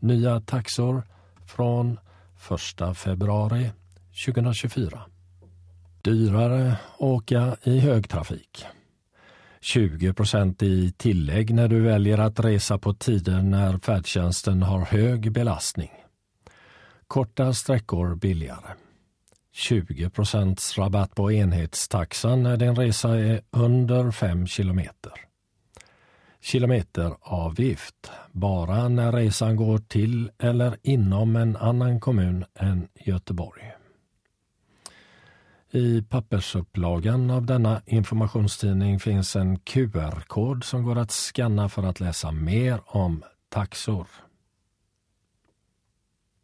Nya taxor från 1 februari 2024. Dyrare åka i högtrafik. 20% i tillägg när du väljer att resa på tider när färdtjänsten har hög belastning. Korta sträckor billigare. 20% rabatt på enhetstaxan när din resa är under 5 kilometer. Kilometeravgift bara när resan går till eller inom en annan kommun än Göteborg. I pappersupplagan av denna informationstidning finns en QR-kod som går att scanna för att läsa mer om taxor.